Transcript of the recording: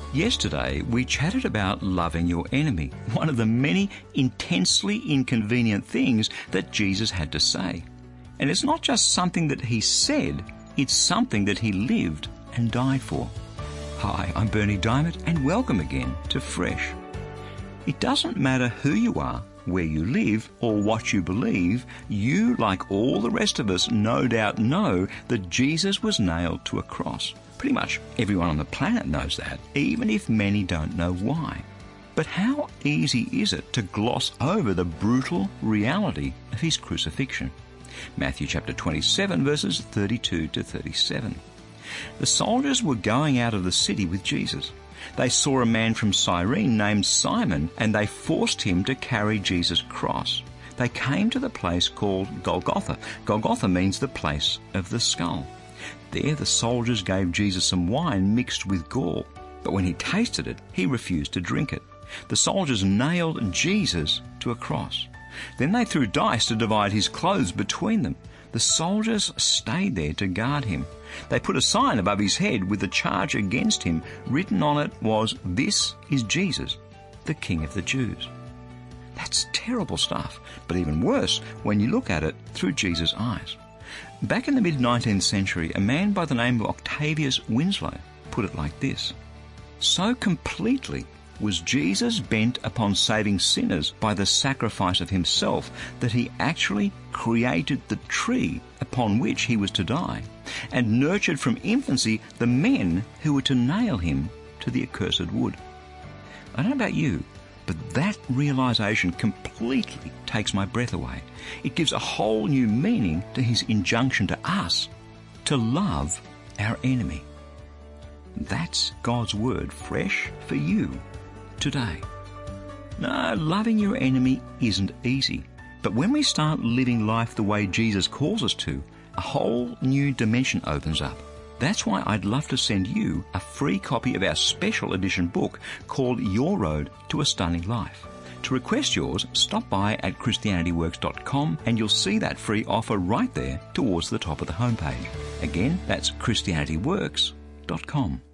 Yesterday, we chatted about loving your enemy, one of the many intensely inconvenient things that Jesus had to say. And it's not just something that he said, it's something that he lived and died for. Hi, I'm Bernie Diamond, and welcome again to Fresh. It doesn't matter who you are, where you live, or what you believe, you, like all the rest of us, no doubt know that Jesus was nailed to a cross. Pretty much everyone on the planet knows that, even if many don't know why. But how easy is it to gloss over the brutal reality of his crucifixion? Matthew chapter 27, verses 32 to 37. The soldiers were going out of the city with Jesus. They saw a man from Cyrene named Simon, and they forced him to carry Jesus' cross. They came to the place called Golgotha. Golgotha means the place of the skull. There the soldiers gave Jesus some wine mixed with gall, but when he tasted it, he refused to drink it. The soldiers nailed Jesus to a cross. Then they threw dice to divide his clothes between them. The soldiers stayed there to guard him. They put a sign above his head with the charge against him. Written on it was, "This is Jesus, the King of the Jews." That's terrible stuff, but even worse when you look at it through Jesus' eyes. Back in the mid-19th century, a man by the name of Octavius Winslow put it like this: "So completely was Jesus bent upon saving sinners by the sacrifice of himself that he actually created the tree upon which he was to die, and nurtured from infancy the men who were to nail him to the accursed wood." I don't know about you, but that realization completely takes my breath away. It gives a whole new meaning to his injunction to us to love our enemy. That's God's word fresh for you today. No, loving your enemy isn't easy. But when we start living life the way Jesus calls us to, a whole new dimension opens up. That's why I'd love to send you a free copy of our special edition book called Your Road to a Stunning Life. To request yours, stop by at ChristianityWorks.com and you'll see that free offer right there towards the top of the homepage. Again, that's ChristianityWorks.com.